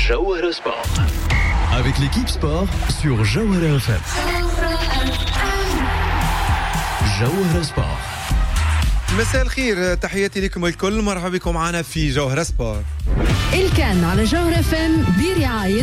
Jawahara Sport. Avec l'équipe sport sur Jawahara FM. Jawahara Sport. مساء الخير، تحياتي لكم الكل، مرحبا بكم معنا في جوهرة سبور. الكان على جوهرة فم برعاية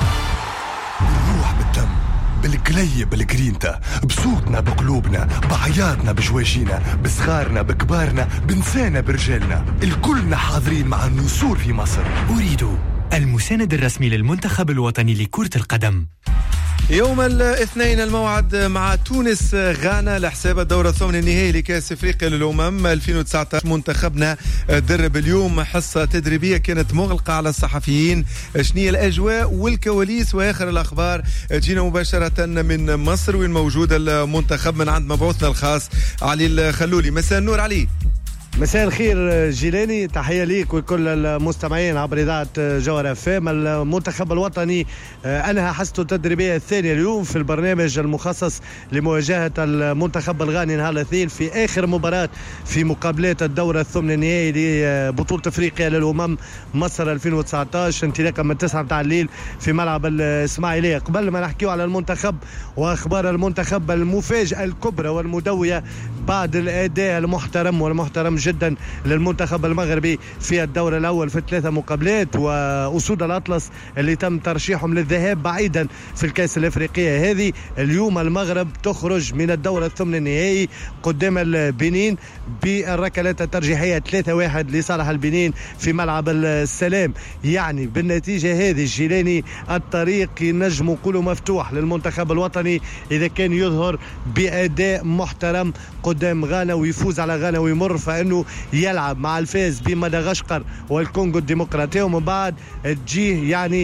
نروح بالدم بالقلية بالجرينتا، بصوتنا بقلوبنا، بعياطنا بجواجينا، بصغارنا بكبارنا، بنسانا برجالنا، الكلنا حاضرين مع النسور في مصر. أريد المساند الرسمي للمنتخب الوطني لكرة القدم. يوم الاثنين الموعد مع تونس غانا لحساب الدورة الثمن النهائي لكأس افريقيا للأمم 2019. منتخبنا درب اليوم حصة تدريبية كانت مغلقة على الصحفيين. شنية الأجواء والكواليس وآخر الأخبار؟ جينا مباشرة من مصر وين موجود المنتخب من عند مبعوثنا الخاص علي الخلولي. مساء النور علي. مساء الخير جيلاني، تحية ليك وكل المستمعين عبر إذاعة جوهرة فام. المنتخب الوطني أنهى حصته التدريبية الثانية اليوم في البرنامج المخصص لمواجهة المنتخب الغاني نهار الاثنين في آخر مباراة في مقابلات الدورة الثمن النهائي لبطولة افريقيا للأمم مصر 2019 انطلاقا من 9 متاع الليل في ملعب الإسماعيلية. قبل ما نحكيو على المنتخب وأخبار المنتخب المفاجأة الكبرى والمدوية بعد الأداء المحترم جدا للمنتخب المغربي في الدور الأول في 3 مقابلات، وأسود الأطلس اللي تم ترشيحهم للذهاب بعيدا في الكأس الأفريقية هذه. اليوم المغرب تخرج من الدور الثمن النهائي قدام البنين بالركلات الترجيحية 3-1 لصالح البنين في ملعب السلام. يعني بالنتيجة هذه الجيلاني الطريق نجم نقولوا مفتوح للمنتخب الوطني إذا كان يظهر بأداء محترم قدام غانا ويفوز على غانا ويمر، فإنه يلعب مع الفاز بمدغشقر والكونغو الديمقراطية، ومن بعد تجيه يعني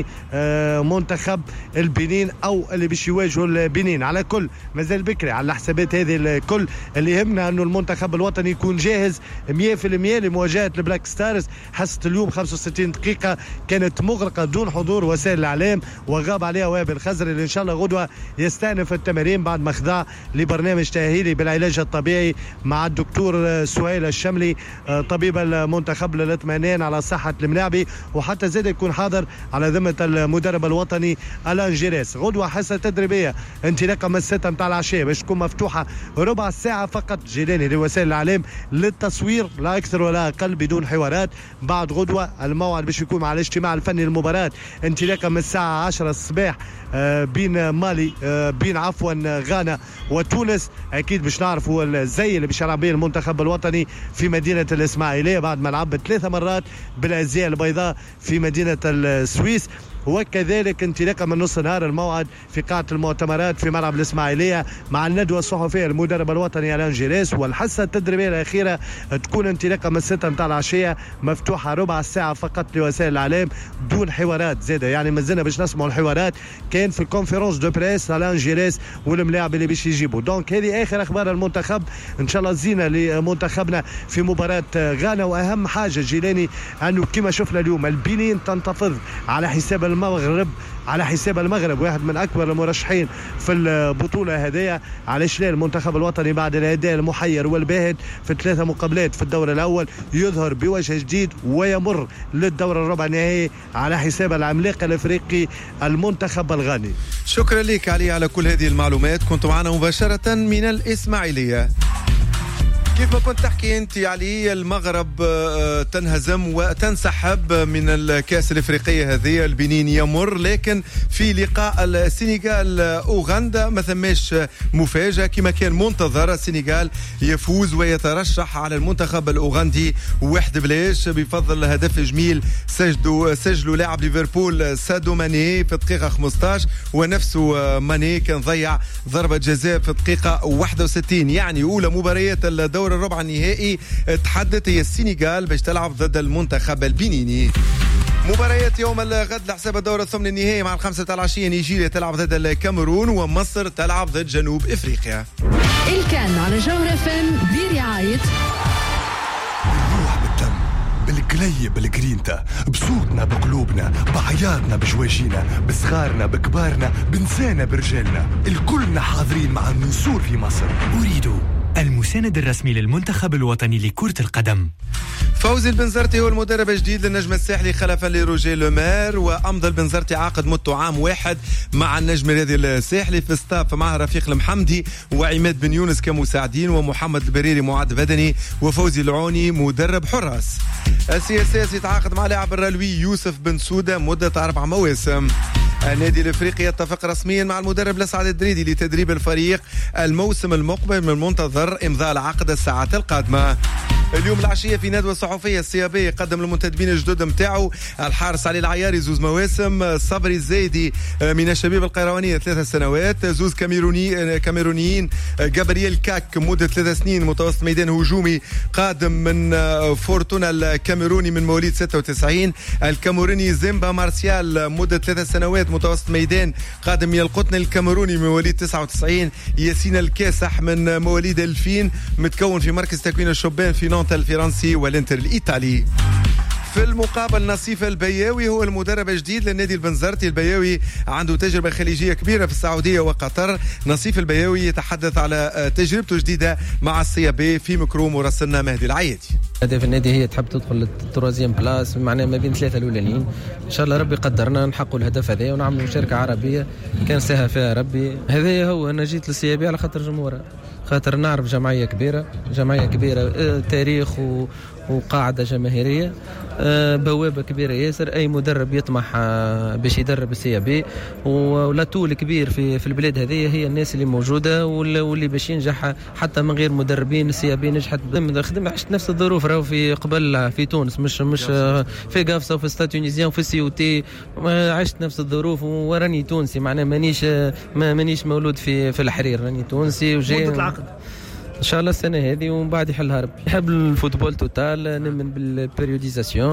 منتخب البنين أو اللي باش يواجهوا البنين. على كل مازال بكري على الحسابات هذه الكل. اللي يهمنا أنه المنتخب الوطني يكون جاهز 100% لمواجهة البلاك ستارز. حصة اليوم 65 دقيقة كانت مغلقة دون حضور وسائل الإعلام وغاب عليها وائل الخزري اللي إن شاء الله غدوة يستأنف التمارين بعد ما خضع لبرنامج تأهيلي بالعلاج الطبيعي مع الدكتور سهيل الشملي طبيب المنتخب للاطمئنان على صحة الملاعبي، وحتى زاد يكون حاضر على ذمة المدرب الوطني ألان جيريس. غدوة حصة تدريبية انطلاقا من 6 متاع العشية باش تكون مفتوحة ربع ساعة فقط جيلاني لوسائل الإعلام للتصوير لا أكثر ولا أقل بدون حوارات. بعد غدوة الموعد باش يكون مع الاجتماع الفني للمباراة انطلاقا من الساعة 10 الصباح بين مالي بين غانا وتونس. أكيد باش نعرفوا الزي اللي باش يلعب به المنتخب الوطني في مدينة الإسماعيلية بعد ما لعب 3 مرات بالأزياء البيضاء في مدينة السويس. وكذلك انطلاقا من نص نهار الموعد في قاعة المؤتمرات في ملعب الإسماعيلية مع الندوة الصحفية المدرب الوطني ألان جيريس. والحصة التدريبية الأخيرة تكون انطلاقا من 6 متاع العشية مفتوحة ربع ساعة فقط لوسائل الإعلام دون حوارات زادة. يعني مازلنا باش نسمعوا الحوارات كان في الكونفرنس دو بريس ألان جيريس والملاعب اللي باش يجيبوا. دونك هذه آخر أخبار المنتخب. إن شاء الله زينة لمنتخبنا في مباراة غانا. وأهم حاجة جيلاني أنه كما شفنا اليوم البنين تنتفض على حساب المغرب واحد من أكبر المرشحين في البطولة هذه. علاش لا المنتخب الوطني بعد الأداء المحير والباهت في 3 مقابلات في الدور الأول يظهر بوجه جديد ويمر للدور الربع النهائي على حساب العملاق الأفريقي المنتخب الغاني. شكرا لك علي على كل هذه المعلومات. كنت معنا مباشرة من الإسماعيلية. كيف ما كنت تحكي انت علي، المغرب تنهزم وتنسحب من الكأس الافريقية هذه. البنين يمر، لكن في لقاء السنغال اوغندا ما ثماش مفاجأة كما كان منتظر. السنغال يفوز ويترشح على المنتخب الاوغندي 1-0 بفضل هدف جميل سجلوا لاعب ليفربول سادو ماني في الدقيقة 15، ونفسه ماني كان ضيع ضربة جزاء في الدقيقة 61. يعني أولى مباريات الدور الربع النهائي تحدت هي السنغال باش تلعب ضد المنتخب البنيني. مباريات يوم الغد لحساب الدور الثمن النهائي مع 5 العشية. نيجيريا تلعب ضد الكاميرون ومصر تلعب ضد جنوب افريقيا. الكان على جوهرة فم برعاية نروح بالدم بالقلية بالجرينتا، بصوتنا بقلوبنا، بعياطنا بجواجينا، بصغارنا بكبارنا، بنسانا برجالنا، الكلنا حاضرين مع النسور في مصر. أريد المساند الرسمي للمنتخب الوطني لكرة القدم. فوزي البنزرتي هو المدرب الجديد للنجم الساحلي خلفا لروجيه لومير، وأمضى البنزرتي عقد مدته عام واحد مع النجم الرياضي الساحلي. في ستاف معه رفيق المحمدي وعماد بن يونس كمساعدين، ومحمد البريري معد بدني، وفوزي العوني مدرب حراس. السياسي يتعاقد مع لاعب الرلوي يوسف بن سودة مدة 4 مواسم. النادي الافريقي يتفق رسميا مع المدرب الاسعد الدريدي لتدريب الفريق الموسم المقبل، من المنتظر امضاء العقد الساعات القادمه. اليوم العشيه في ندوه صحفيه السيابي قدم المنتدبين الجدد نتاعو الحارس علي العياري 2 مواسم، صبري الزايدي من الشبيبه القيروانيه 3 سنوات، 2 كاميرونيين جابرييل كاك مده 3 سنين متوسط ميدان هجومي قادم من فورتونا الكاميروني من مواليد 96، الكاميروني زيمبا مارسيال مده 3 سنوات متوسط ميدان قادم من القطن الكاميروني من مواليد 99، ياسين الكاسح من مواليد 2000 متكون في مركز تكوين الشبان في نانت الفرنسي والانتر الإيطالي. في المقابل نصيف البياوي هو المدرب الجديد للنادي البنزرتي. البياوي عنده تجربة خليجية كبيرة في السعودية وقطر. نصيف البياوي يتحدث على تجربته الجديدة مع السيابي في ميكرو مراسلنا مهدي العيادي. هدف النادي هي تحب تدخل التروازيام بلاس، معناها ما بين 3 الأولانيين. إن شاء الله ربي قدرنا نحقق الهدف هذا ونعمل مشاركة عربية كان ساها فيها ربي. هذا هو أنا جيت للسيابي على خاطر جمهورها، خاطر نعرف جمعية كبيرة تاريخ وقاعدة جماهيرية، بوابة كبيرة ياسر. أي مدرب يطمح باش يدرب السيابي، ولا طول كبير في البلاد هذه هي الناس اللي موجودة واللي باش ينجح حتى من غير مدربين. السيابي نجحت خدمة، عشت نفس الظروف راهو في قبل في تونس، مش في قافصة وفي ستاد تونيزيان وفي سيوتي، عشت نفس الظروف وراني تونسي، معناه مانيش مولود في الحرير، راني تونسي وجاي ان شاء الله السنه هذه ومن بعد يحلها ربي. نحب الفوتبول توتال، نؤمن بالبريوديزاسيون،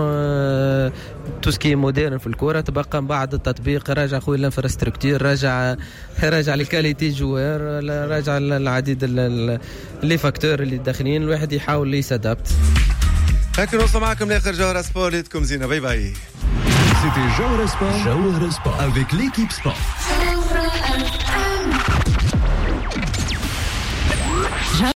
تو سكي مودرن في الكره، تبقى من بعد التطبيق راجع خويا الانفراستركتور، راجع لكاليتي جوار، راجع العديد لي فاكتور اللي داخلين، الواحد يحاول يسادابت. هكا نوصل معكم لاخر جوهرة سبور. ليتكم زينه، باي باي. C'était Jawara Sport avec l'équipe sport.